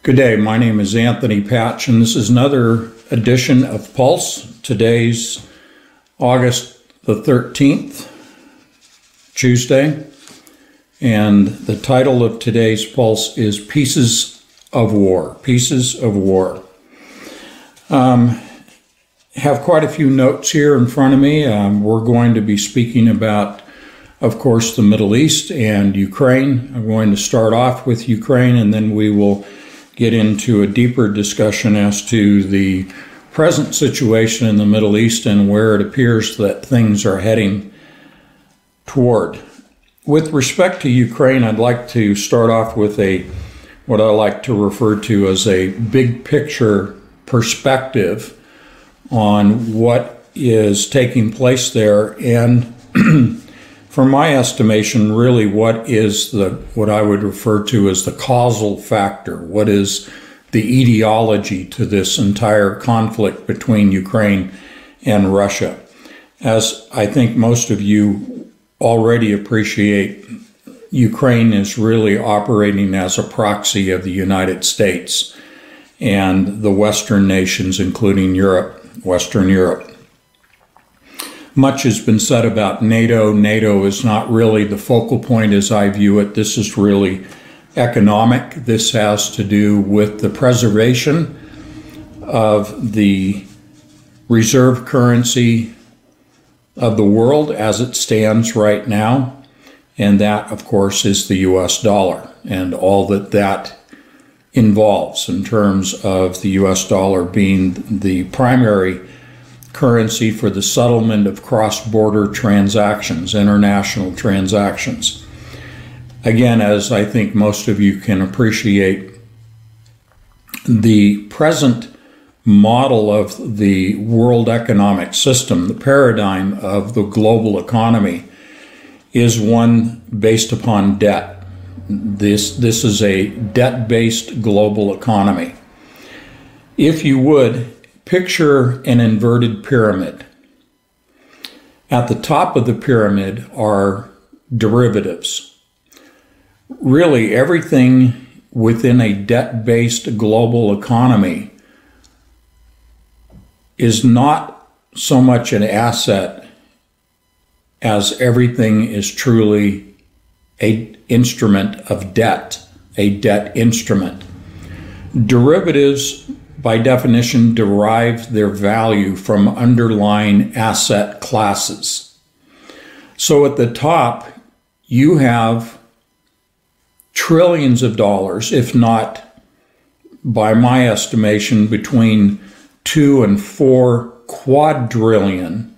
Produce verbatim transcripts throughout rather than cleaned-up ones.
Good day, my name is Anthony Patch, and this is another edition of Pulse. Today's August the thirteenth, Tuesday, and the title of today's Pulse is Pieces of War. Pieces of War. Um, have quite a few notes here in front of me. Um, we're going to be speaking about, of course, the Middle East and Ukraine. I'm going to start off with Ukraine, and then we will get into a deeper discussion as to the present situation in the Middle East and where it appears that things are heading toward. With respect to Ukraine, I'd like to start off with a what I like to refer to as a big picture perspective on what is taking place there, and from my estimation, really what is the what I would refer to as the causal factor. What is the etiology to this entire conflict between Ukraine and Russia? As I think most of you already appreciate, Ukraine is really operating as a proxy of the United States and the Western nations, including Europe, Western Europe. Much has been said about NATO. NATO is not really the focal point as I view it. This is really economic. This has to do with the preservation of the reserve currency of the world as it stands right now. And that, of course, is the U S dollar and all that that involves in terms of the U S dollar being the primary currency for the settlement of cross-border transactions, international transactions. Again, as I think most of you can appreciate, the present model of the world economic system, the paradigm of the global economy, is one based upon debt. This, this is a debt-based global economy. If you would, picture an inverted pyramid. At the top of the pyramid are derivatives. Really, everything within a debt-based global economy is not so much an asset as everything is truly an instrument of debt, a debt instrument. Derivatives, by definition, derive their value from underlying asset classes. So at the top, you have trillions of dollars, if not, by my estimation, between two and four quadrillion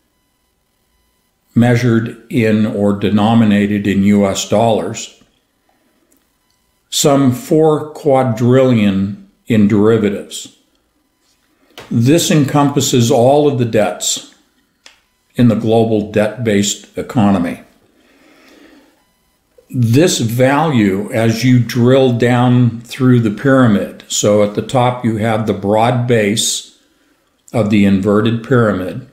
measured in or denominated in U S dollars, some four quadrillion in derivatives. This encompasses all of the debts in the global debt-based economy. This value, as you drill down through the pyramid, so at the top you have the broad base of the inverted pyramid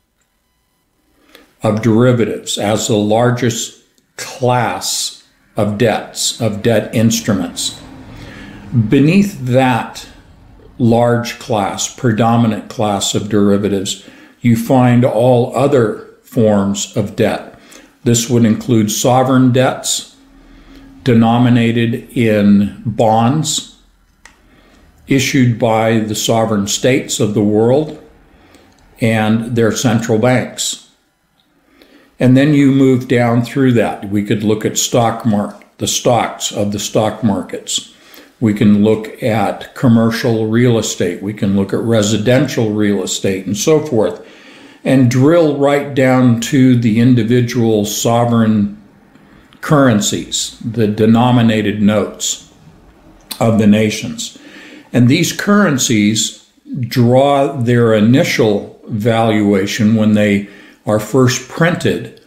of derivatives as the largest class of debts, of debt instruments. Beneath that large class, predominant class of derivatives, you find all other forms of debt. This would include sovereign debts denominated in bonds issued by the sovereign states of the world and their central banks. And then you move down through that. We could look at stock market, the stocks of the stock markets. We can look at commercial real estate. We can look at residential real estate and so forth, and drill right down to the individual sovereign currencies, the denominated notes of the nations. And these currencies draw their initial valuation when they are first printed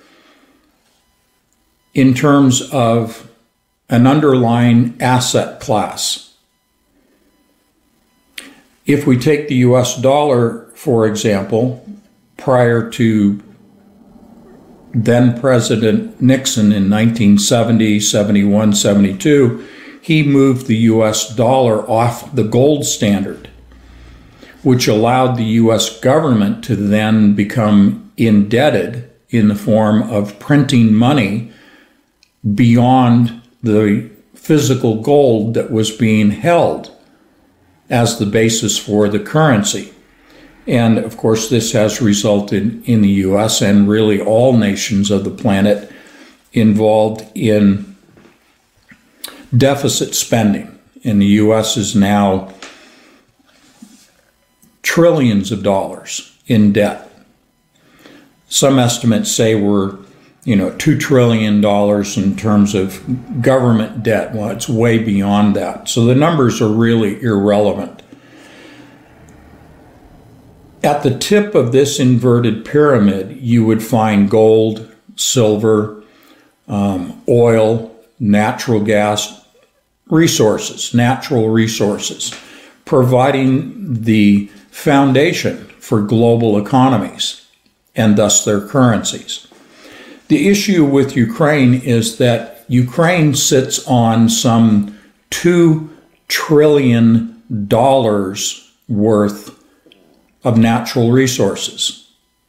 in terms of an underlying asset class. If we take the U S dollar, for example, prior to then President Nixon in nineteen seventy, seventy-one, seventy-two, he moved the U S dollar off the gold standard, which allowed the U S government to then become indebted in the form of printing money beyond the physical gold that was being held as the basis for the currency. And of course, this has resulted in the U S and really all nations of the planet involved in deficit spending. And the U S is now trillions of dollars in debt. Some estimates say we're, you know, two trillion dollars in terms of government debt. Well, it's way beyond that. So the numbers are really irrelevant. At the tip of this inverted pyramid, you would find gold, silver, um, oil, natural gas resources, natural resources, providing the foundation for global economies and thus their currencies. The issue with Ukraine is that Ukraine sits on some two trillion dollars worth of natural resources.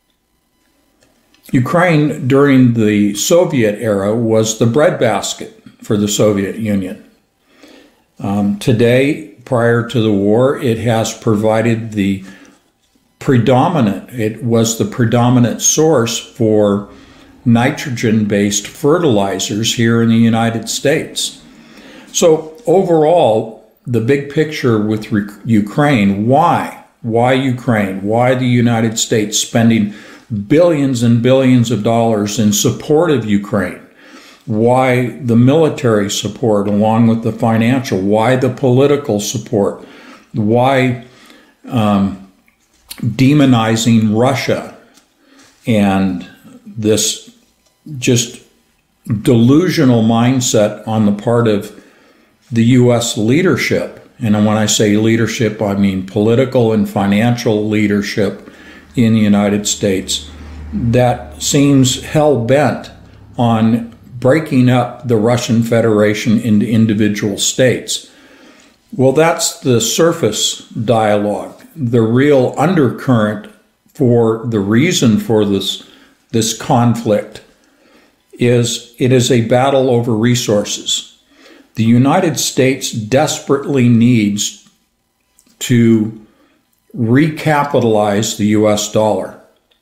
Ukraine during the Soviet era was the breadbasket for the Soviet Union. Um, today, prior to the war, it has provided the predominant, it was the predominant source for nitrogen-based fertilizers here in the United States. So overall, the big picture with re- Ukraine, why? Why Ukraine? Why the United States spending billions and billions of dollars in support of Ukraine? Why the military support along with the financial? Why the political support? Why um, demonizing Russia and this just delusional mindset on the part of the U S leadership? And when I say leadership, I mean political and financial leadership in the United States that seems hell-bent on breaking up the Russian Federation into individual states. Well, that's the surface dialogue. The real undercurrent for the reason for this, this conflict is it is a battle over resources. The United States desperately needs to recapitalize the U S dollar.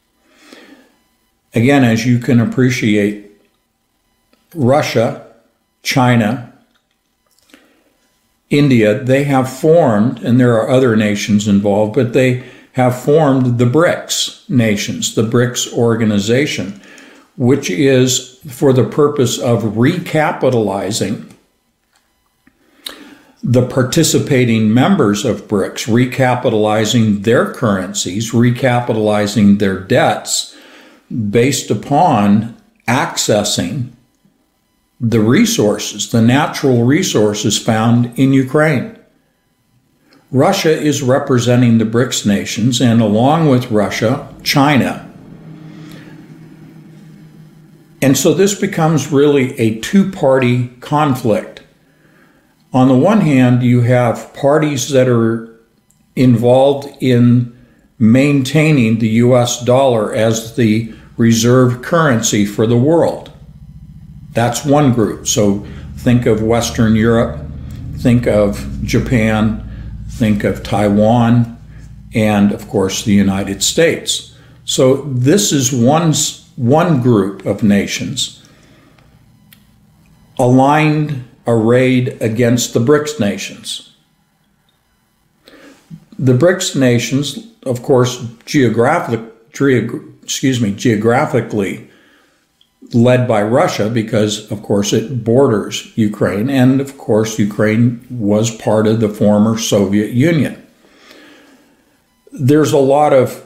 Again, as you can appreciate, Russia, China, India, they have formed, and there are other nations involved, but they have formed the BRICS nations, the BRICS organization, which is for the purpose of recapitalizing the participating members of BRICS, recapitalizing their currencies, recapitalizing their debts based upon accessing the resources, the natural resources found in Ukraine. Russia is representing the BRICS nations, and along with Russia, China. And so this becomes really a two-party conflict. On the one hand, you have parties that are involved in maintaining the U S dollar as the reserve currency for the world. That's one group. So think of Western Europe, think of Japan, think of Taiwan, and of course the United States. So this is one, one group of nations aligned, arrayed against the BRICS nations. The BRICS nations, of course, geographic, excuse me, geographically led by Russia because, of course, it borders Ukraine, and of course, Ukraine was part of the former Soviet Union. There's a lot of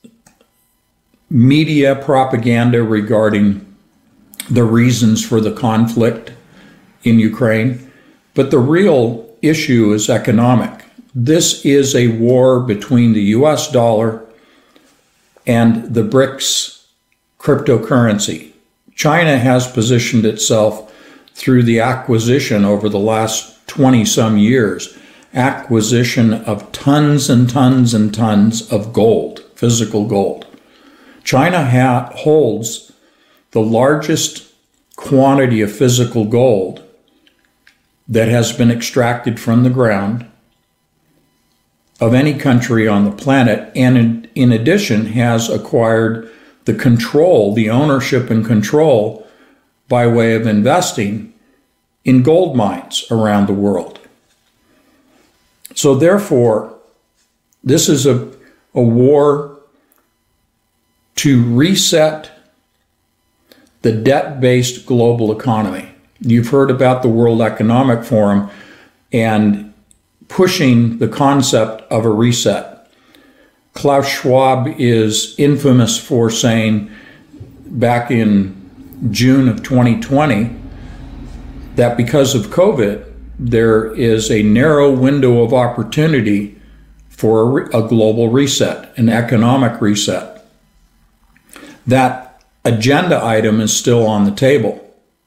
media propaganda regarding the reasons for the conflict in Ukraine, but the real issue is economic. This is a war between the U S dollar and the BRICS cryptocurrency. China has positioned itself through the acquisition over the last twenty some years, acquisition of tons and tons and tons of gold, physical gold. China ha- holds the largest quantity of physical gold that has been extracted from the ground of any country on the planet, and in, in addition has acquired the control, the ownership and control by way of investing in gold mines around the world. So therefore, this is a, a war to reset the debt-based global economy. You've heard about the World Economic Forum and pushing the concept of a reset. Klaus Schwab is infamous for saying back in June of twenty twenty that because of COVID, there is a narrow window of opportunity for a, re- a global reset, an economic reset. That agenda item is still on the table.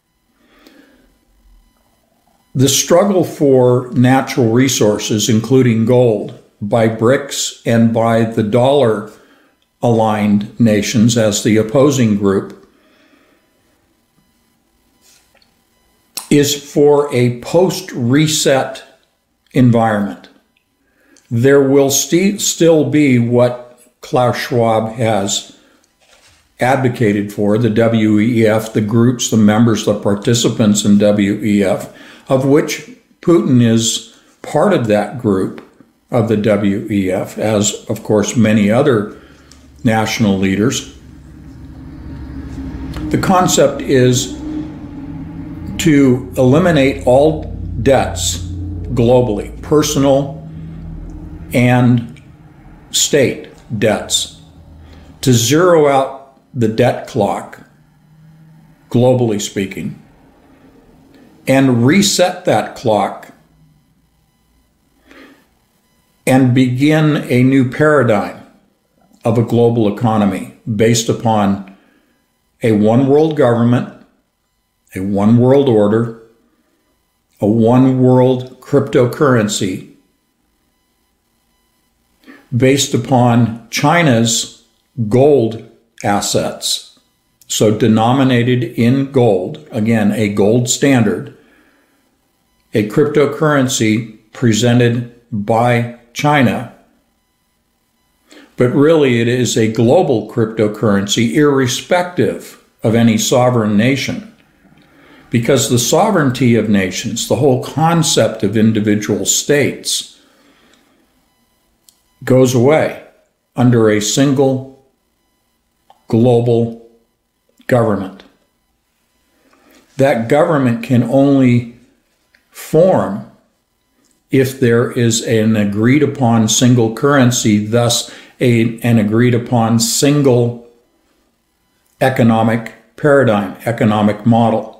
The struggle for natural resources, including gold, by BRICS and by the dollar-aligned nations as the opposing group, is for a post-reset environment. There will st- still be what Klaus Schwab has advocated for, the W E F, the groups, the members, the participants in W E F, of which Putin is part of that group of the W E F, as, of course, many other national leaders. The concept is to eliminate all debts globally, personal and state debts, to zero out the debt clock, globally speaking, and reset that clock and begin a new paradigm of a global economy based upon a one world government, a one world order, a one world cryptocurrency based upon China's gold assets, so denominated in gold, again, a gold standard, a cryptocurrency presented by China, but really it is a global cryptocurrency irrespective of any sovereign nation. Because the sovereignty of nations, the whole concept of individual states, goes away under a single global government. That government can only form if there is an agreed upon single currency, thus a, an agreed upon single economic paradigm, economic model.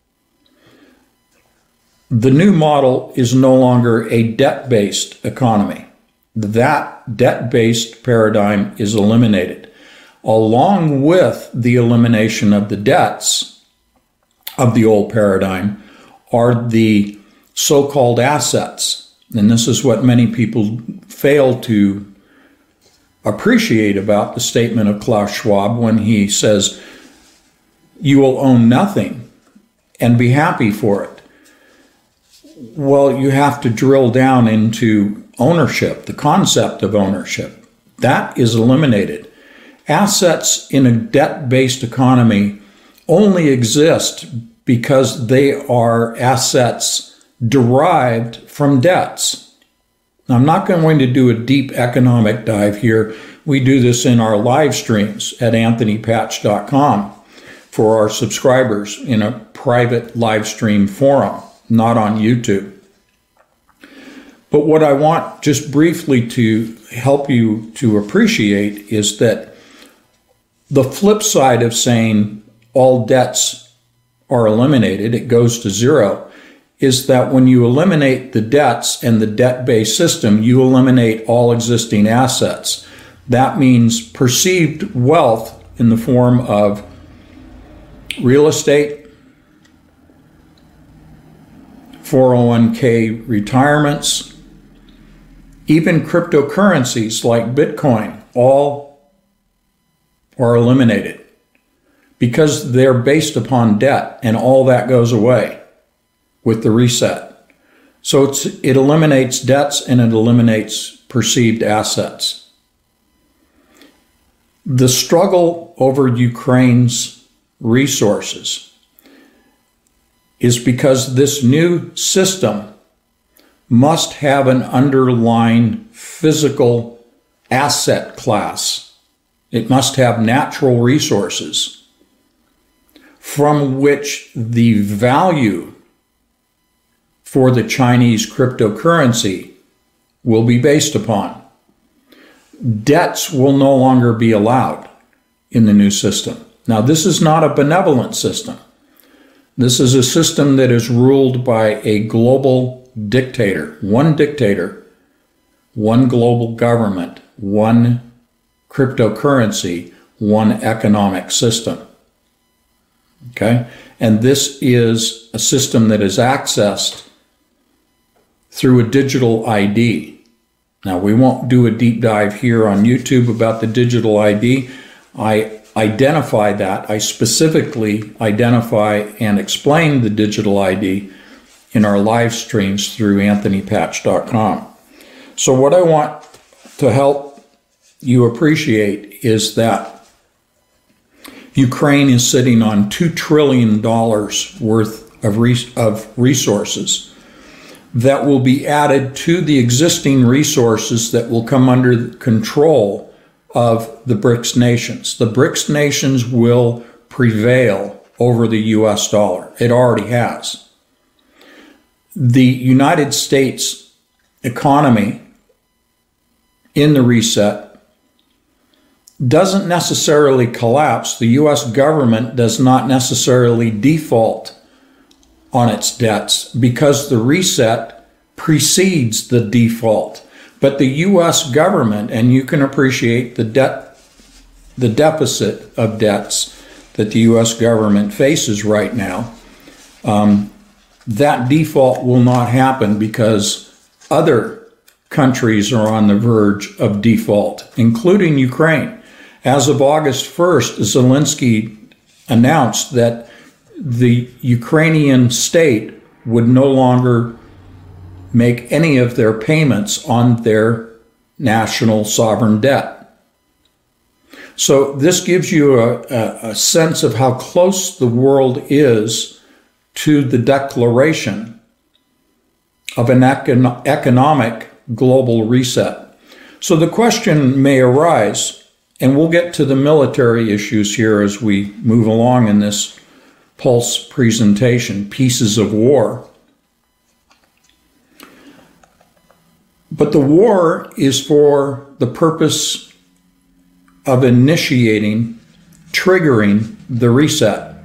The new model is no longer a debt-based economy. That debt-based paradigm is eliminated. Along with the elimination of the debts of the old paradigm are the so-called assets. And this is what many people fail to appreciate about the statement of Klaus Schwab when he says, you will own nothing and be happy for it. Well, you have to drill down into ownership, the concept of ownership. That is eliminated. Assets in a debt-based economy only exist because they are assets derived from debts. Now, I'm not going to do a deep economic dive here. We do this in our live streams at anthony patch dot com for our subscribers in a private live stream forum, not on YouTube. But what I want just briefly to help you to appreciate is that the flip side of saying all debts are eliminated, it goes to zero, is that when you eliminate the debts and the debt-based system, you eliminate all existing assets. That means perceived wealth in the form of real estate, four oh one k retirements, even cryptocurrencies like Bitcoin, all are eliminated because they're based upon debt, and all that goes away with the reset. So it's, it eliminates debts and it eliminates perceived assets. The struggle over Ukraine's resources is because this new system must have an underlying physical asset class. It must have natural resources from which the value for the Chinese cryptocurrency will be based upon. Debts will no longer be allowed in the new system. Now, this is not a benevolent system. This is a system that is ruled by a global dictator, one dictator, one global government, one cryptocurrency, one economic system. Okay? And this is a system that is accessed through a digital I D. Now, we won't do a deep dive here on YouTube about the digital I D. I identify that. I specifically identify and explain the digital I D in our live streams through anthony patch dot com. So what I want to help you appreciate is that Ukraine is sitting on two trillion dollars worth of, res- of resources that will be added to the existing resources that will come under the control of the BRICS nations. The BRICS nations will prevail over the U S dollar. It already has. The United States economy in the reset doesn't necessarily collapse. The U S government does not necessarily default on its debts because the reset precedes the default. But the U S government, and you can appreciate the debt, the deficit of debts that the U S government faces right now, um, that default will not happen because other countries are on the verge of default, including Ukraine. As of August first, Zelensky announced that the Ukrainian state would no longer make any of their payments on their national sovereign debt. So this gives you a, a, a sense of how close the world is to the declaration of an econ- economic global reset. So the question may arise, and we'll get to the military issues here as we move along in this Pulse presentation, Pieces of War. But the war is for the purpose of initiating, triggering the reset.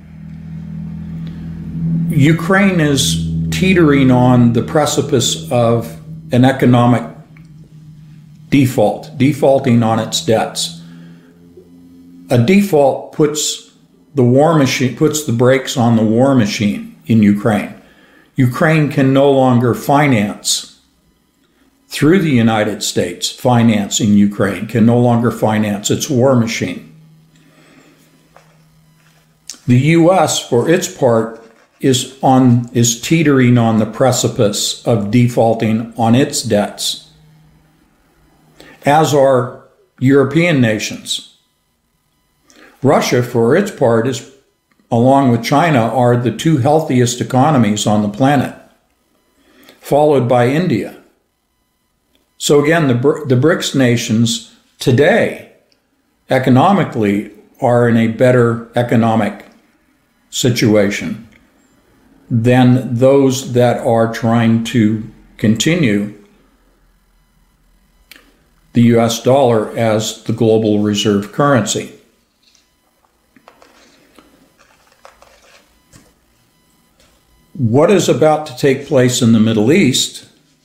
Ukraine is teetering on the precipice of an economic default, defaulting on its debts. A default puts the war machine, puts the brakes on the war machine in Ukraine. Ukraine can no longer finance through the United States, financing Ukraine, can no longer finance its war machine. The U S, for its part, is on is teetering on the precipice of defaulting on its debts, as are European nations. Russia, for its part, is, along with China, are the two healthiest economies on the planet, followed by India. So again, the, the BRICS nations today, economically, are in a better economic situation than those that are trying to continue the U S dollar as the global reserve currency. What is about to take place in the Middle East,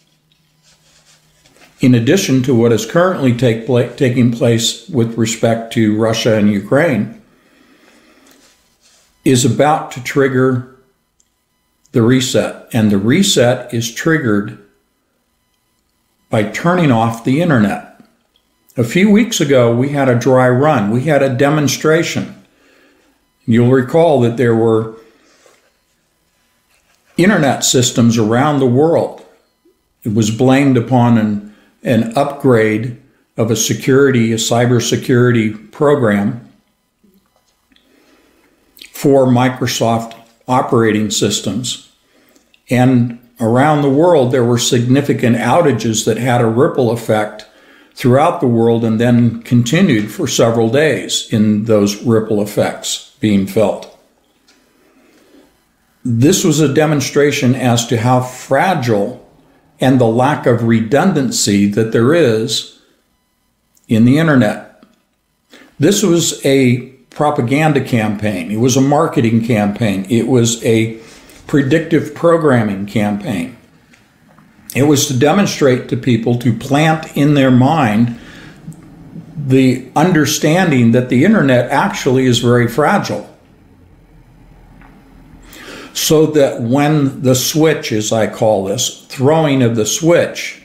in addition to what is currently take pla- taking place with respect to Russia and Ukraine, is about to trigger the reset. And the reset is triggered by turning off the internet. A few weeks ago, we had a dry run. We had a demonstration. You'll recall that there were internet systems around the world. It was blamed upon an, an upgrade of a security, a cybersecurity program for Microsoft operating systems. And around the world, there were significant outages that had a ripple effect throughout the world and then continued for several days in those ripple effects being felt. This was a demonstration as to how fragile and the lack of redundancy that there is in the internet. This was a propaganda campaign. It was a marketing campaign. It was a predictive programming campaign. It was to demonstrate to people, to plant in their mind the understanding that the internet actually is very fragile. So that when the switch, as I call this, throwing of the switch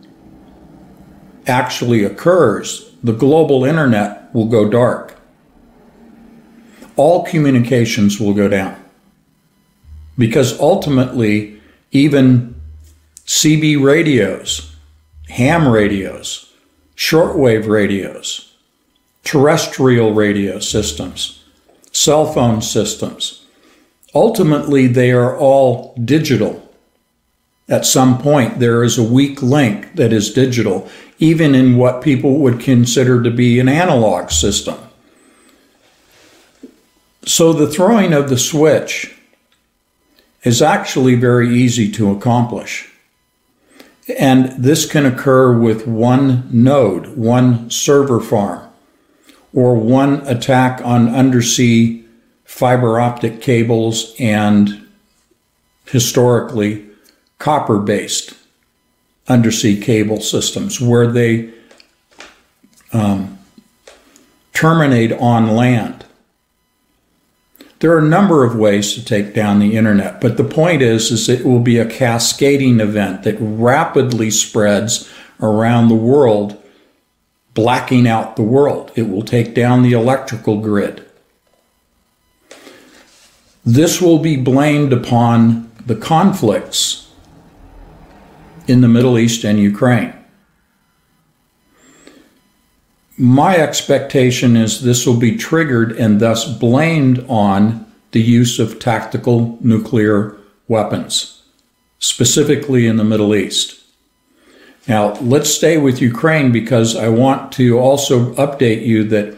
actually occurs, the global internet will go dark. All communications will go down. Because ultimately, even C B radios, ham radios, shortwave radios, terrestrial radio systems, cell phone systems, ultimately they are all digital. At some point, there is a weak link that is digital, even in what people would consider to be an analog system. So the throwing of the switch is actually very easy to accomplish. And this can occur with one node, one server farm, or one attack on undersea fiber optic cables and historically copper-based undersea cable systems where they um, terminate on land. There are a number of ways to take down the internet, but the point is, is it will be a cascading event that rapidly spreads around the world, blacking out the world. It will take down the electrical grid. This will be blamed upon the conflicts in the Middle East and Ukraine. My expectation is this will be triggered and thus blamed on the use of tactical nuclear weapons, specifically in the Middle East. Now, let's stay with Ukraine because I want to also update you that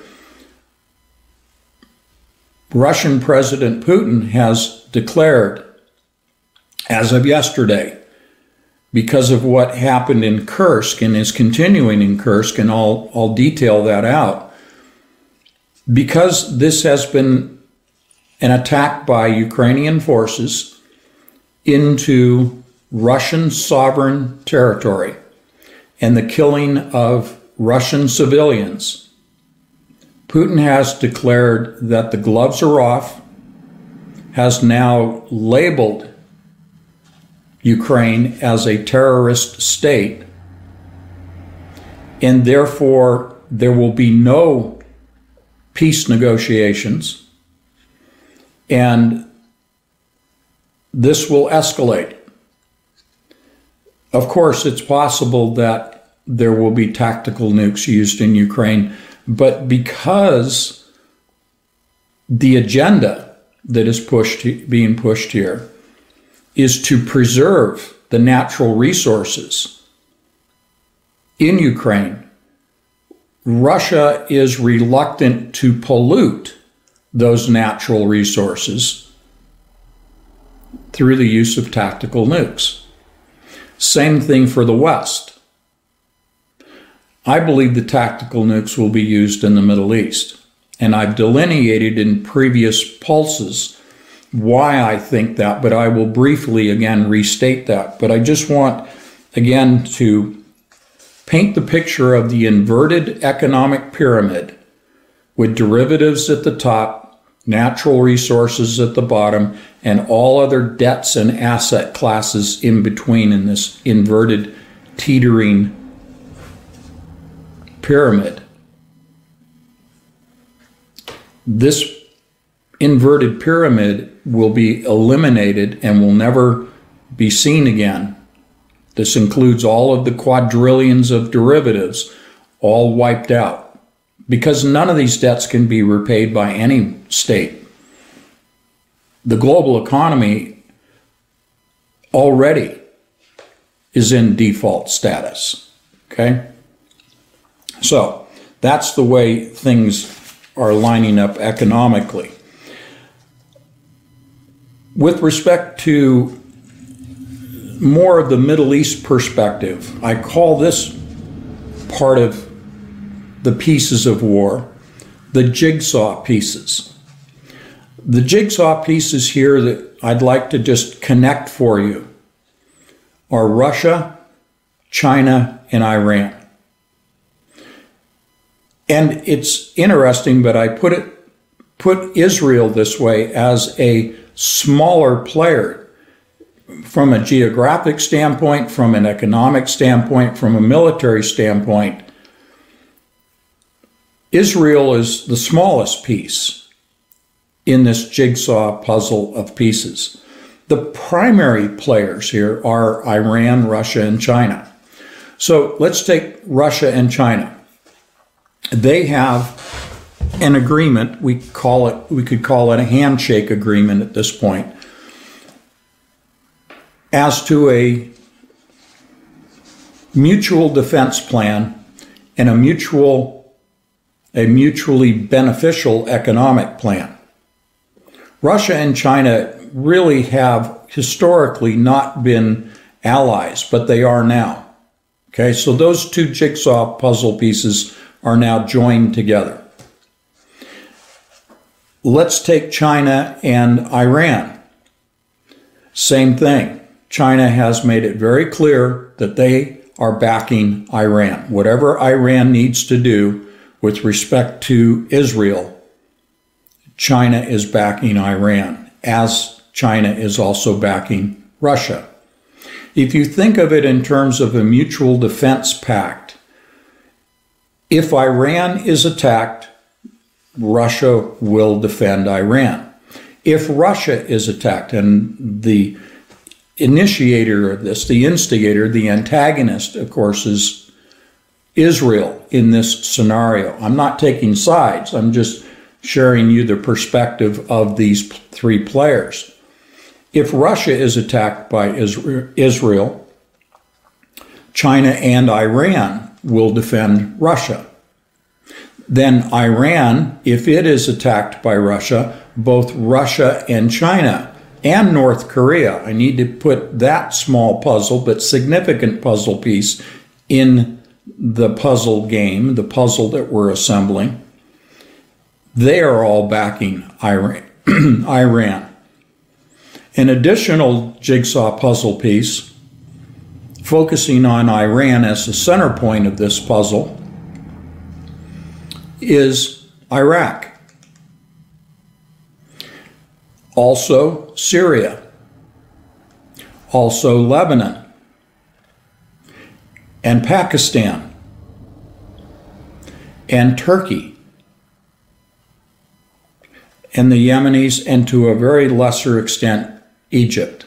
Russian President Putin has declared, as of yesterday, because of what happened in Kursk and is continuing in Kursk, and I'll, I'll detail that out, because this has been an attack by Ukrainian forces into Russian sovereign territory and the killing of Russian civilians, Putin has declared that the gloves are off, has now labeled Ukraine as a terrorist state, and therefore there will be no peace negotiations, and this will escalate. Of course, it's possible that there will be tactical nukes used in Ukraine, but because the agenda that is pushed, being pushed here is to preserve the natural resources in Ukraine, Russia is reluctant to pollute those natural resources through the use of tactical nukes. Same thing for the West. I believe the tactical nukes will be used in the Middle East, and I've delineated in previous pulses why I think that, but I will briefly again restate that. But I just want again to paint the picture of the inverted economic pyramid with derivatives at the top, natural resources at the bottom, and all other debts and asset classes in between in this inverted, teetering pyramid. This inverted pyramid will be eliminated and will never be seen again. This includes all of the quadrillions of derivatives, all wiped out, because none of these debts can be repaid by any state. The global economy already is in default status, okay? So that's the way things are lining up economically. With respect to more of the Middle East perspective, I call this part of the pieces of war the jigsaw pieces. The jigsaw pieces here that I'd like to just connect for you are Russia, China, and Iran. And it's interesting, but I put it put Israel this way as a smaller player from a geographic standpoint, from an economic standpoint, from a military standpoint. Israel is the smallest piece in this jigsaw puzzle of pieces. The primary players here are Iran, Russia, and China. So let's take Russia and China. They have an agreement, we call it, we could call it a handshake agreement at this point, as to a mutual defense plan and a mutual, a mutually beneficial economic plan. Russia and China really have historically not been allies, but they are now. Okay, so those two jigsaw puzzle pieces are now joined together. Let's take China and Iran. Same thing. China has made it very clear that they are backing Iran. Whatever Iran needs to do with respect to Israel, China is backing Iran, as China is also backing Russia. If you think of it in terms of a mutual defense pact, if Iran is attacked, Russia will defend Iran. If Russia is attacked, and the initiator of this, the instigator, the antagonist, of course, is Israel in this scenario. I'm not taking sides. I'm just sharing you the perspective of these three players. If Russia is attacked by Israel, China and Iran will defend Russia. Then Iran, if it is attacked by Russia, both Russia and China and North Korea, I need to put that small puzzle but significant puzzle piece in the puzzle game, the puzzle that we're assembling. They are all backing Iran. Iran. An additional jigsaw puzzle piece, focusing on Iran as the center point of this puzzle, is Iraq. Also Syria. Also Lebanon. And Pakistan. And Turkey. And the Yemenis, and to a very lesser extent, Egypt.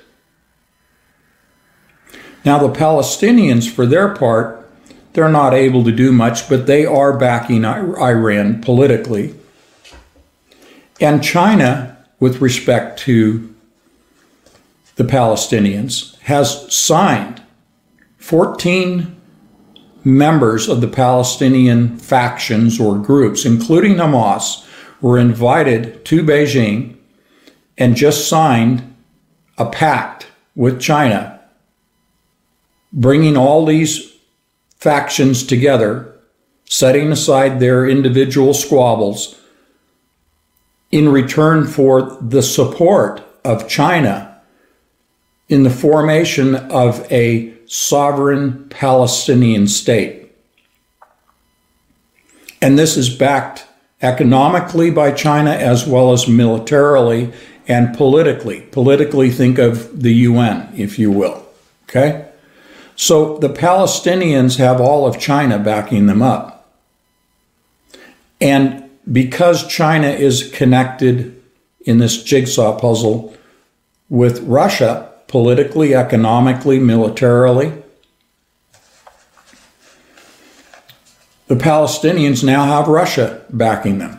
Now the Palestinians, for their part, they're not able to do much, but they are backing Iran politically. And China, with respect to the Palestinians, has signed fourteen members of the Palestinian factions or groups, including Hamas, were invited to Beijing and just signed a pact with China, bringing all these factions together, setting aside their individual squabbles in return for the support of China in the formation of a sovereign Palestinian state. And this is backed economically by China as well as militarily and politically. Politically, think of the U N, if you will. Okay? So the Palestinians have all of China backing them up. And because China is connected in this jigsaw puzzle with Russia, politically, economically, militarily, the Palestinians now have Russia backing them.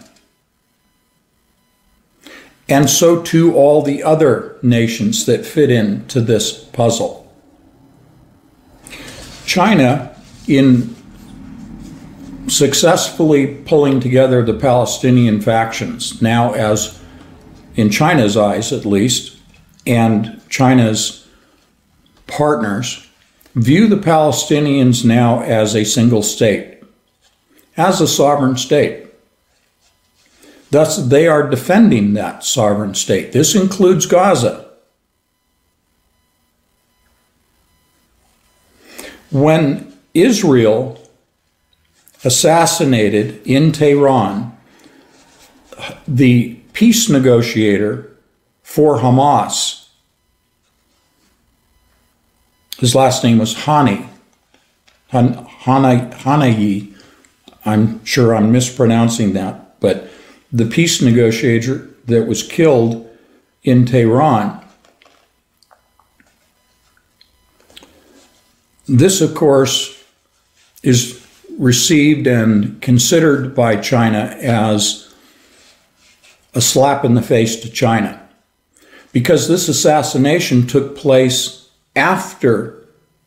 And so too all the other nations that fit into this puzzle. China, in successfully pulling together the Palestinian factions, now as, in China's eyes at least, and China's partners, view the Palestinians now as a single state, as a sovereign state. Thus, they are defending that sovereign state. This includes Gaza. When Israel assassinated in Tehran the peace negotiator for Hamas, his last name was Hani, Han, Hana, Hanayi, I'm sure I'm mispronouncing that, but the peace negotiator that was killed in Tehran. This, of course, is received and considered by China as a slap in the face to China, because this assassination took place after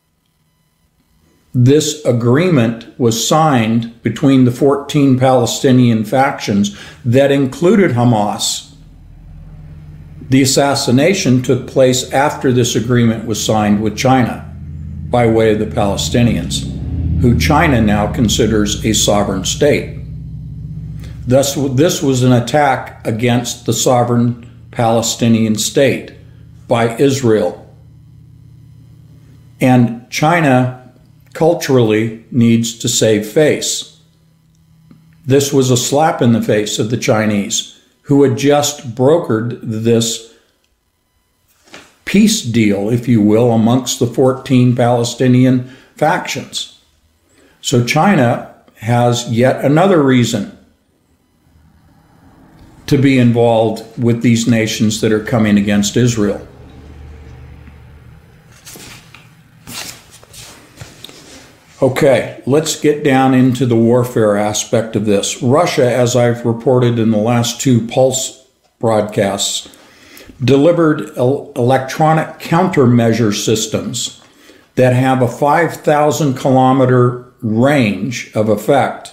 this agreement was signed between the fourteen Palestinian factions that included Hamas. The assassination took place after this agreement was signed with China by way of the Palestinians, who China now considers a sovereign state. Thus, this was an attack against the sovereign Palestinian state by Israel. And China culturally needs to save face. This was a slap in the face of the Chinese, who had just brokered this peace deal, if you will, amongst the fourteen Palestinian factions. So China has yet another reason to be involved with these nations that are coming against Israel. Okay, let's get down into the warfare aspect of this. Russia, as I've reported in the last two Pulse broadcasts, delivered el- electronic countermeasure systems that have a five thousand kilometer range of effect.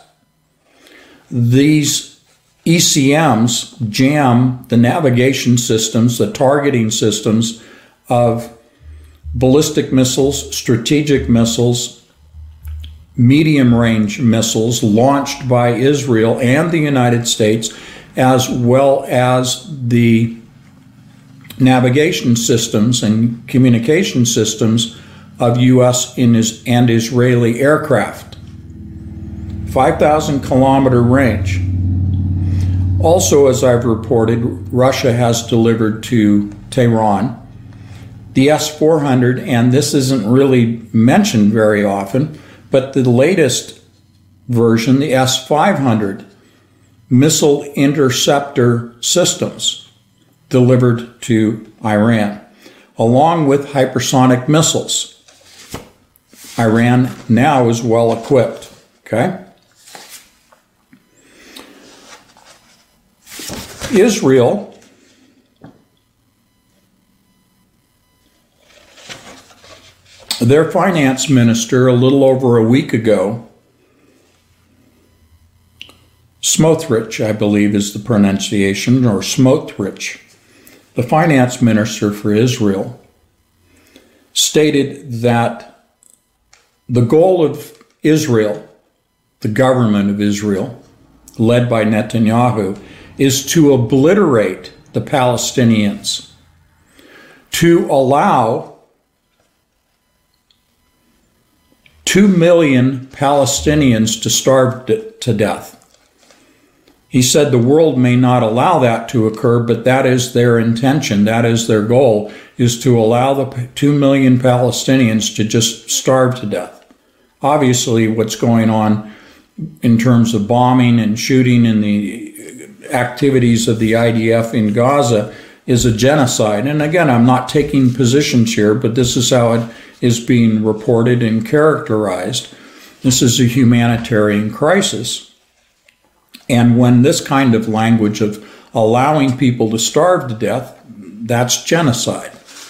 These E C Ms jam the navigation systems, the targeting systems of ballistic missiles, strategic missiles, medium-range missiles launched by Israel and the United States, as well as the navigation systems and communication systems of U S and Israeli aircraft. five thousand kilometer range. Also, as I've reported, Russia has delivered to Tehran the S four hundred, and this isn't really mentioned very often, but the latest version, the S five hundred, missile interceptor systems delivered to Iran, along with hypersonic missiles. Iran now is well equipped, okay? Israel their finance minister, a little over a week ago, Smotrich, I believe is the pronunciation, or Smotrich, the finance minister for Israel, stated that the goal of Israel, the government of Israel, led by Netanyahu, is to obliterate the Palestinians, to allow two million Palestinians to starve to death. He said the world may not allow that to occur, but that is their intention. That is their goal, is to allow the two million Palestinians to just starve to death. Obviously, what's going on in terms of bombing and shooting and the activities of the I D F in Gaza is a genocide. And again, I'm not taking positions here, but this is how it is being reported and characterized. This is a humanitarian crisis. And when this kind of language of allowing people to starve to death, that's genocide.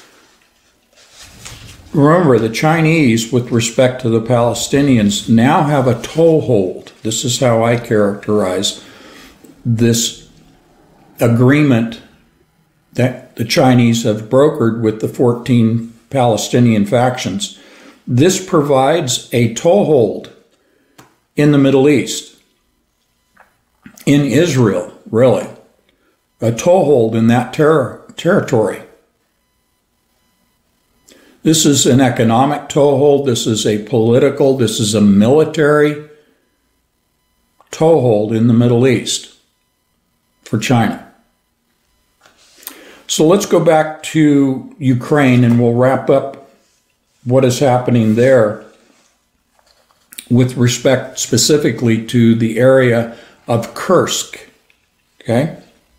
Remember, the Chinese, with respect to the Palestinians, now have a toehold. This is how I characterize this agreement that the Chinese have brokered with the fourteen Palestinian factions. This provides a toehold in the Middle East. In Israel, really, a toehold in that ter territory. This is an economic toehold, this is a political, this is a military toehold in the Middle East for China. So let's go back to Ukraine and we'll wrap up what is happening there with respect specifically to the area of Kursk, okay?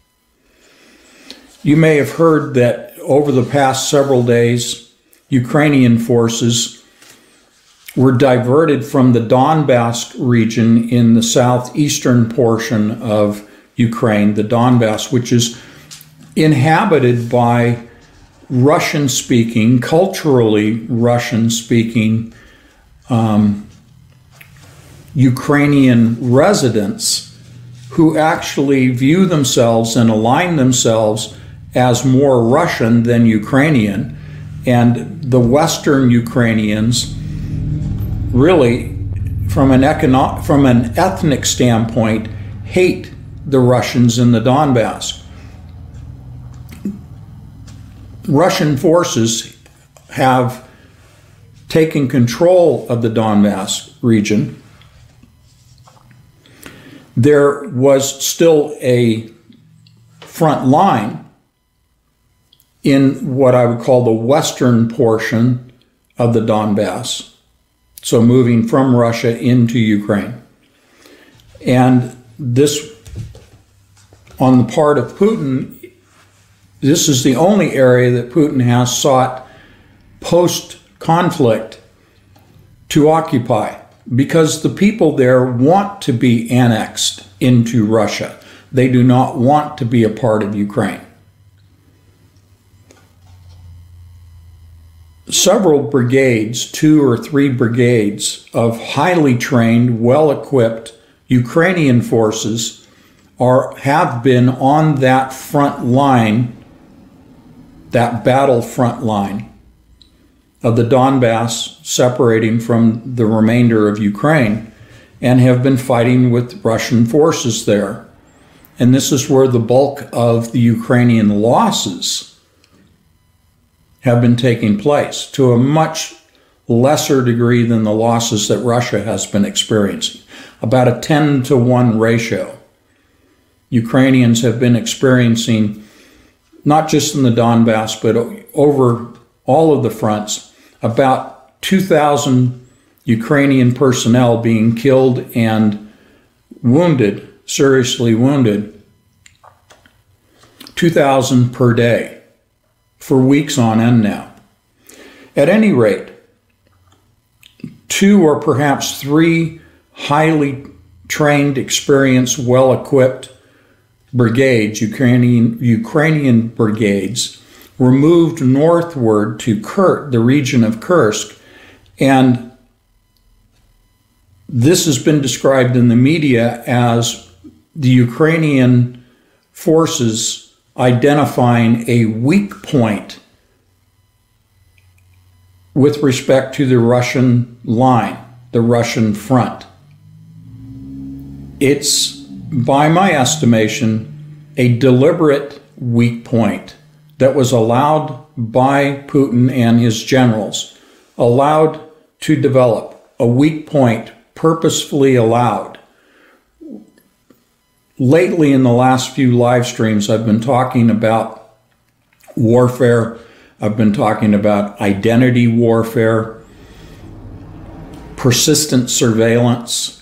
You may have heard that over the past several days, Ukrainian forces were diverted from the Donbass region in the southeastern portion of Ukraine, the Donbass, which is inhabited by Russian-speaking, culturally Russian-speaking um, Ukrainian residents who actually view themselves and align themselves as more Russian than Ukrainian. And the Western Ukrainians really, from an, econo- from an ethnic standpoint, hate the Russians in the Donbass. Russian forces have taken control of the Donbass region. There was still a front line in what I would call the western portion of the Donbass, so moving from Russia into Ukraine. And this, on the part of Putin, this is the only area that Putin has sought post-conflict to occupy, because the people there want to be annexed into Russia. They do not want to be a part of Ukraine. Several brigades, two or three brigades of highly trained, well-equipped Ukrainian forces are have been on that front line, that battle front line of the Donbass, separating from the remainder of Ukraine, and have been fighting with Russian forces there. And this is where the bulk of the Ukrainian losses have been taking place, to a much lesser degree than the losses that Russia has been experiencing. About a ten to one ratio. Ukrainians have been experiencing, not just in the Donbass, but over all of the fronts, about two thousand Ukrainian personnel being killed and wounded, seriously wounded, two thousand per day, for weeks on end now. At any rate, two or perhaps three highly trained, experienced, well-equipped brigades, Ukrainian, Ukrainian brigades, were moved northward to Kursk, the region of Kursk, and this has been described in the media as the Ukrainian forces identifying a weak point with respect to the Russian line, the Russian front. It's, by my estimation, a deliberate weak point that was allowed by Putin and his generals, allowed to develop, a weak point purposefully allowed. lately in the last few live streams, I've been talking about warfare. I've been talking about identity warfare, persistent surveillance.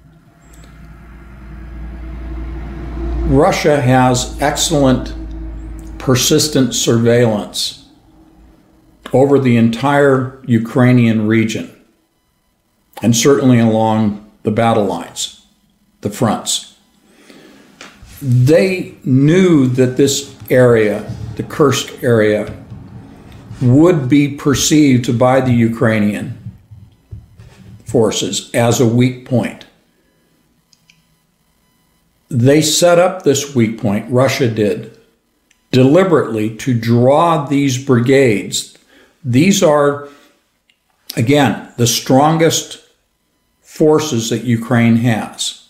Russia has excellent persistent surveillance over the entire Ukrainian region, and certainly along the battle lines, the fronts. They knew that this area, the Kursk area, would be perceived by the Ukrainian forces as a weak point. They set up this weak point, Russia did, deliberately to draw these brigades. These are, again, the strongest forces that Ukraine has.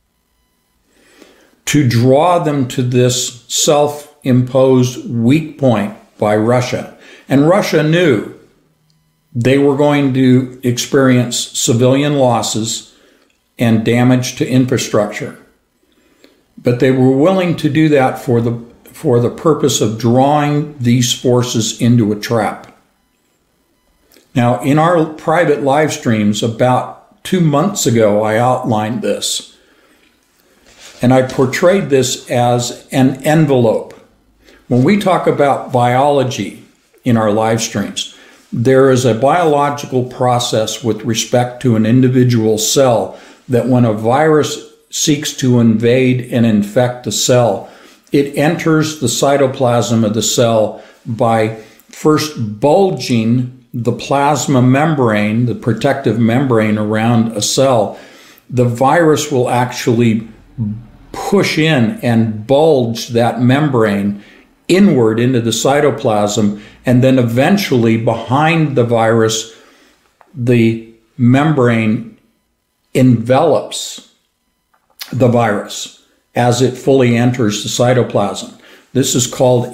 To draw them to this self-imposed weak point by Russia. And Russia knew they were going to experience civilian losses and damage to infrastructure. But they were willing to do that for the, for the purpose of drawing these forces into a trap. Now, in our private live streams about two months ago, I outlined this. And I portrayed this as an envelope. When we talk about biology in our live streams, there is a biological process with respect to an individual cell that when a virus seeks to invade and infect the cell, it enters the cytoplasm of the cell by first bulging the plasma membrane, the protective membrane around a cell. The virus will actually push in and bulge that membrane inward into the cytoplasm, and then eventually behind the virus, the membrane envelops the virus as it fully enters the cytoplasm. This is called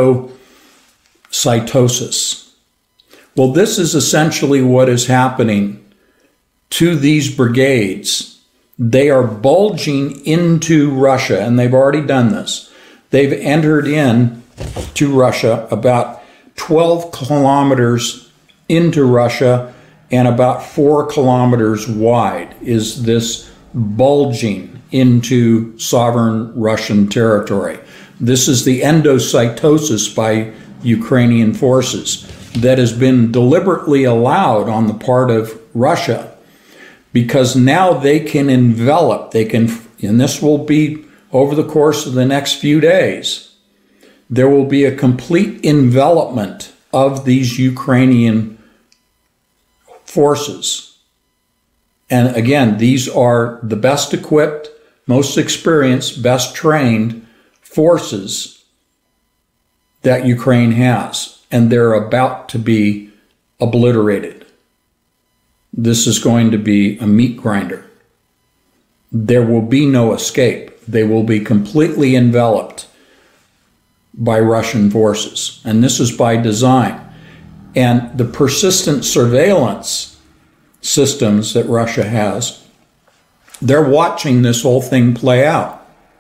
endocytosis. Well, this is essentially what is happening to these brigades. They are bulging into Russia, and they've already done this. They've entered in to Russia about twelve kilometers into Russia, and about four kilometers wide is this bulging into sovereign Russian territory. This is the endocytosis by Ukrainian forces that has been deliberately allowed on the part of Russia, because now they can envelop, they can, and this will be over the course of the next few days, there will be a complete envelopment of these Ukrainian forces. And again, these are the best equipped, most experienced, best trained forces that Ukraine has, and they're about to be obliterated. This is going to be a meat grinder. There will be no escape. They will be completely enveloped by Russian forces, and this is by design. And the persistent surveillance systems that Russia has, they're watching this whole thing play out.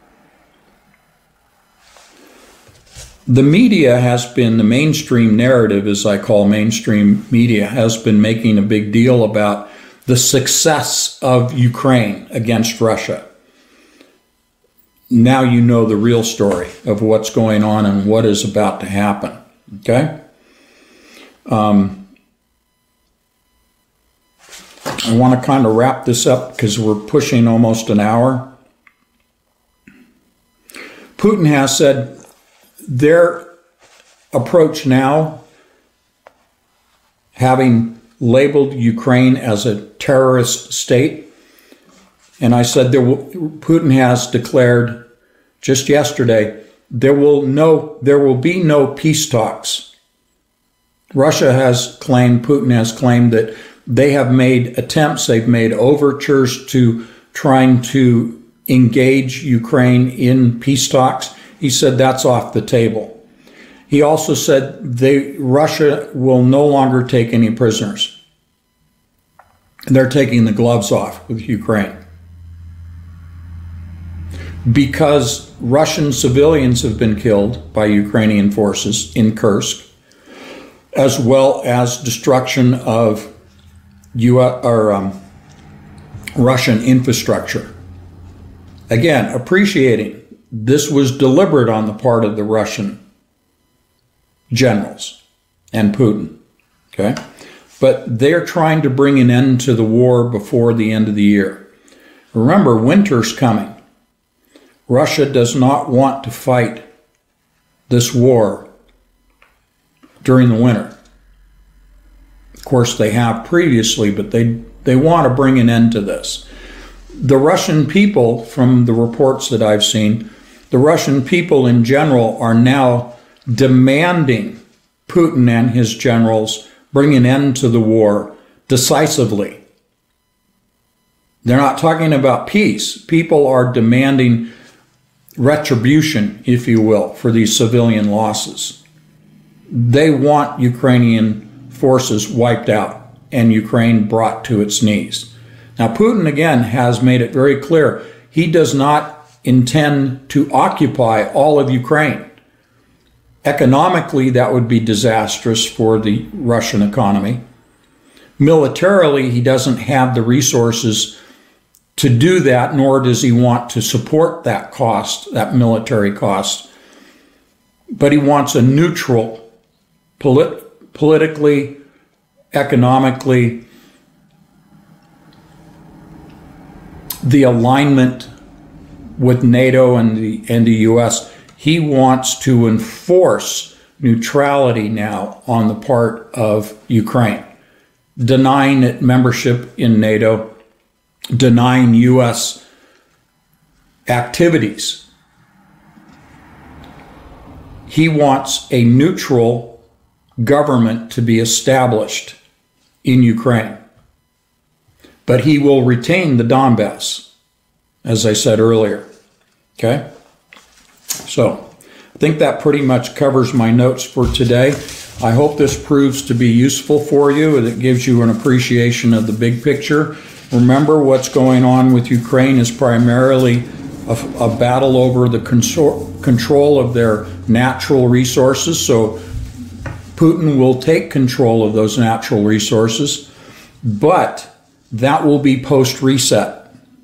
The media has been, the mainstream narrative, as I call mainstream media, has been making a big deal about the success of Ukraine against Russia. Now you know the real story of what's going on and what is about to happen, okay? Um, I want to kind of wrap this up because we're pushing almost an hour. Putin has said their approach now, having labeled Ukraine as a terrorist state, and I said there will, Putin has declared just yesterday there will no there will be no peace talks. Russia has claimed, Putin has claimed that they have made attempts, they've made overtures to trying to engage Ukraine in peace talks. He said that's off the table. He also said they, Russia will no longer take any prisoners. They're taking the gloves off with Ukraine. because Russian civilians have been killed by Ukrainian forces in Kursk, as well as destruction of U S or um, Russian infrastructure. Again, appreciating this was deliberate on the part of the Russian generals and Putin, okay? But they're trying to bring an end to the war before the end of the year. Remember, winter's coming. Russia does not want to fight this war during the winter. Of course, they have previously, but they, they want to bring an end to this. The Russian people, from the reports that I've seen, the Russian people in general are now demanding Putin and his generals bring an end to the war decisively. They're not talking about peace. People are demanding retribution, if you will, for these civilian losses. They want Ukrainian forces wiped out and Ukraine brought to its knees. Now, Putin, again, has made it very clear he does not intend to occupy all of Ukraine. Economically, that would be disastrous for the Russian economy. Militarily, he doesn't have the resources to do that, nor does he want to support that cost, that military cost. But he wants a neutral, polit- politically, economically, the alignment with NATO and the, and the U S. He wants to enforce neutrality now on the part of Ukraine, denying it membership in NATO, denying U S activities. He wants a neutral government to be established in Ukraine. But he will retain the Donbass, as I said earlier. Okay? So, I think that pretty much covers my notes for today. I hope this proves to be useful for you and it gives you an appreciation of the big picture. Remember, what's going on with Ukraine is primarily a, a battle over the consor- control of their natural resources. So Putin will take control of those natural resources, but that will be post-reset.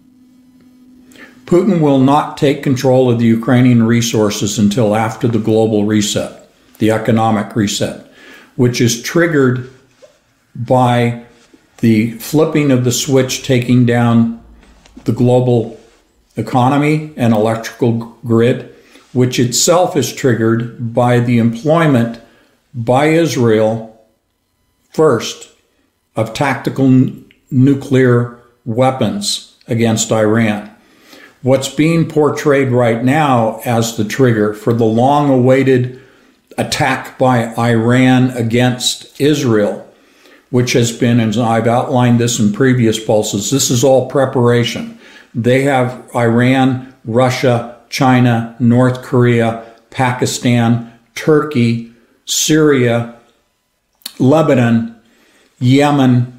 Putin will not take control of the Ukrainian resources until after the global reset, the economic reset, which is triggered by the flipping of the switch, taking down the global economy and electrical grid, which itself is triggered by the employment by Israel first of tactical n- nuclear weapons against Iran. What's being portrayed right now as the trigger for the long-awaited attack by Iran against Israel, which has been, as I've outlined this in previous pulses, this is all preparation. They have Iran, Russia, China, North Korea, Pakistan, Turkey, Syria, Lebanon, Yemen,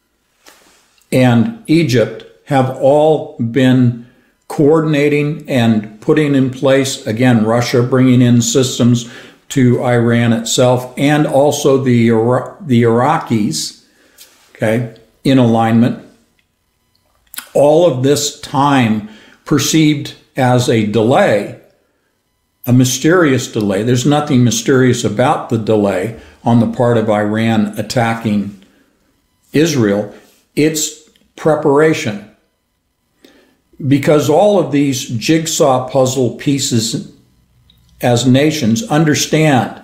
and Egypt have all been coordinating and putting in place, again, Russia bringing in systems to Iran itself, and also the Ira- the Iraqis, okay, in alignment. All of this time perceived as a delay, a mysterious delay. There's nothing mysterious about the delay on the part of Iran attacking Israel. It's preparation. Because all of these jigsaw puzzle pieces as nations understand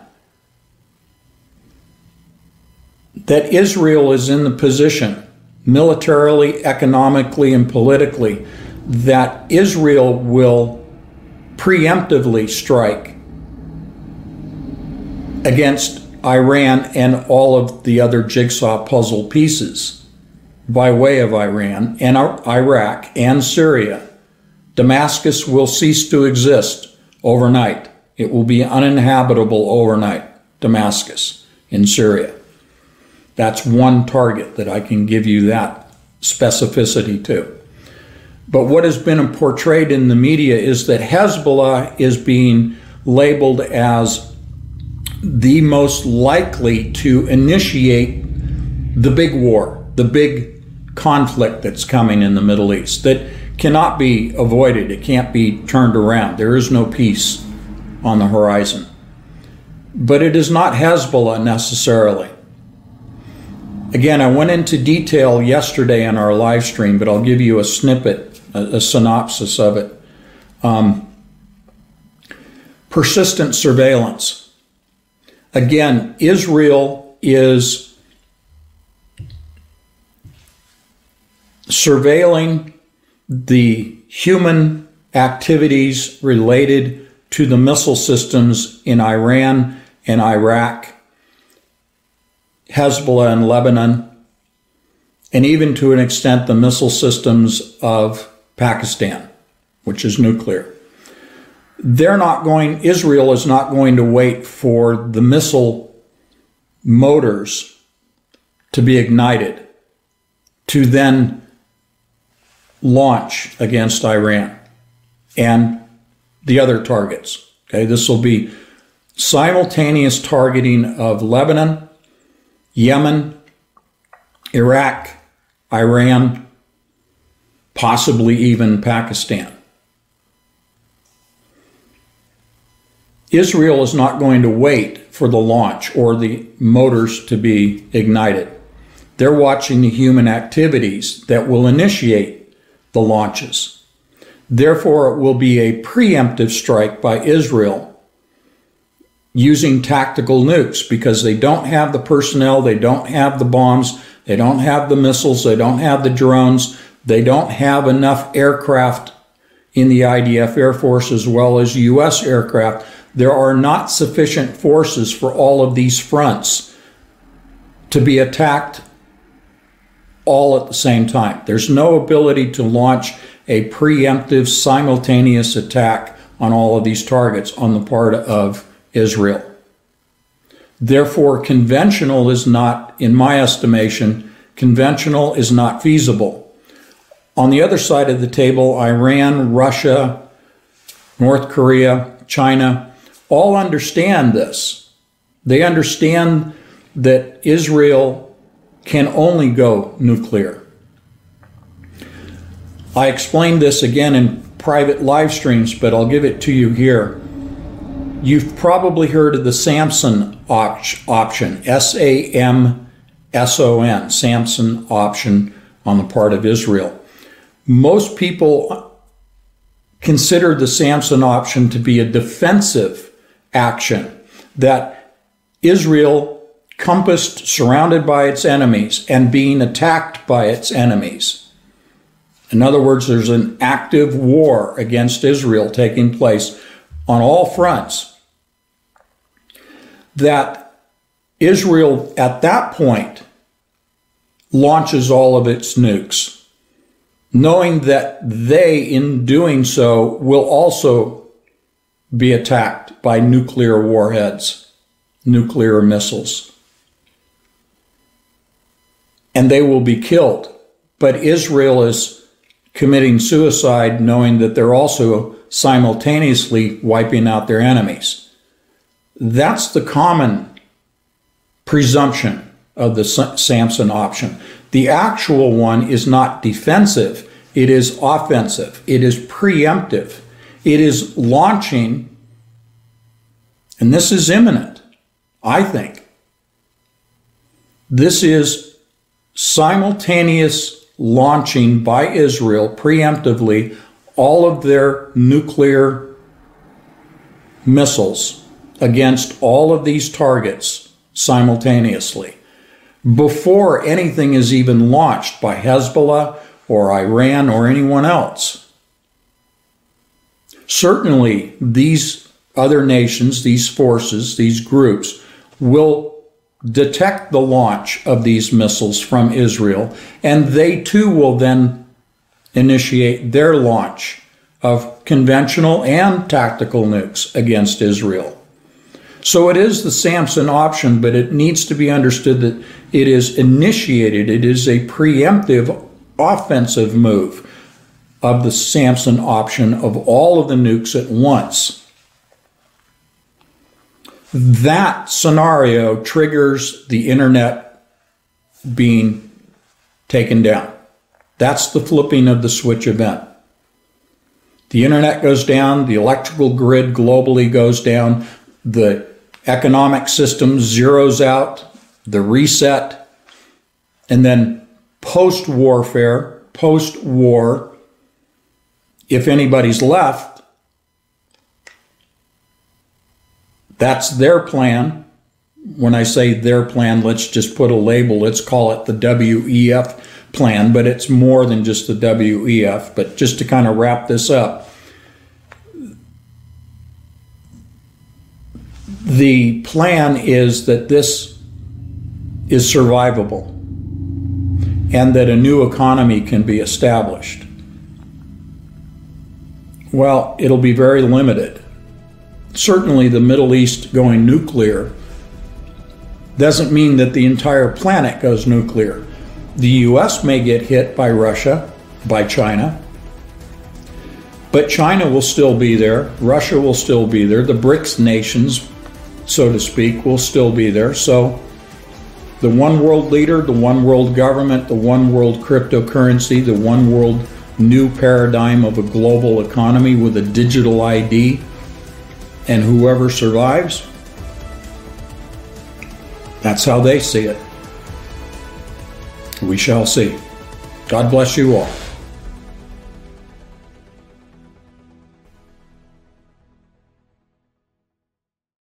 that Israel is in the position, militarily, economically, and politically, that Israel will preemptively strike against Iran and all of the other jigsaw puzzle pieces by way of Iran and Iraq and Syria. Damascus will cease to exist overnight. It will be uninhabitable overnight, Damascus in Syria. That's one target that I can give you that specificity to. But what has been portrayed in the media is that Hezbollah is being labeled as the most likely to initiate the big war, the big conflict that's coming in the Middle East, that cannot be avoided. It can't be turned around. There is no peace on the horizon. But it is not Hezbollah necessarily. Again, I went into detail yesterday in our live stream, but I'll give you a snippet, a, a synopsis of it. Um, persistent surveillance. Again, Israel is surveilling the human activities related to the missile systems in Iran and Iraq, Hezbollah in Lebanon, and even to an extent the missile systems of Pakistan, which is nuclear. They're not going, Israel is not going to wait for the missile motors to be ignited to then launch against Iran and the other targets. Okay, this will be simultaneous targeting of Lebanon, Yemen, Iraq, Iran, possibly even Pakistan. Israel is not going to wait for the launch or the motors to be ignited. They're watching the human activities that will initiate the launches. Therefore, it will be a preemptive strike by Israel using tactical nukes because they don't have the personnel, they don't have the bombs, they don't have the missiles, they don't have the drones, they don't have enough aircraft in the I D F Air Force as well as U S aircraft. There are not sufficient forces for all of these fronts to be attacked all at the same time. There's no ability to launch a preemptive simultaneous attack on all of these targets on the part of Israel. Therefore, conventional is not, in my estimation, conventional is not feasible. On the other side of the table, Iran, Russia, North Korea, China, all understand this. They understand that Israel can only go nuclear. I explained this again in private live streams, but I'll give it to you here. You've probably heard of the Samson option, S A M S O N, Samson option on the part of Israel. Most people consider the Samson option to be a defensive action, that Israel, compassed, surrounded by its enemies, and being attacked by its enemies. In other words, there's an active war against Israel taking place on all fronts. That Israel, at that point, launches all of its nukes, knowing that they, in doing so, will also be attacked by nuclear warheads, nuclear missiles. And they will be killed. But Israel is committing suicide, knowing that they're also simultaneously wiping out their enemies. That's the common presumption of the Samson option. The actual one is not defensive. It is offensive. It is preemptive. It is launching, and this is imminent, I think. This is simultaneous launching by Israel preemptively all of their nuclear missiles against all of these targets simultaneously before anything is even launched by Hezbollah or Iran or anyone else. Certainly, these other nations, these forces, these groups will detect the launch of these missiles from Israel, and they too will then initiate their launch of conventional and tactical nukes against Israel. So it is the Samson option, but it needs to be understood that it is initiated. It is a preemptive offensive move of the Samson option of all of the nukes at once. That scenario triggers the internet being taken down. That's the flipping of the switch event. The internet goes down, the electrical grid globally goes down, the economic system zeroes out, the reset, and then post-warfare, post-war, if anybody's left, that's their plan. When I say their plan, let's just put a label. Let's call it the W E F plan, but it's more than just the W E F. But just to kind of wrap this up, the plan is that this is survivable and that a new economy can be established. Well, it'll be very limited. Certainly the Middle East going nuclear doesn't mean that the entire planet goes nuclear. The U S may get hit by Russia, by China, but China will still be there, Russia will still be there, the BRICS nations, so to speak, will still be there. So the one world leader, the one world government, the one world cryptocurrency, the one world new paradigm of a global economy with a digital I D, and whoever survives, that's how they see it. We shall see. God bless you all.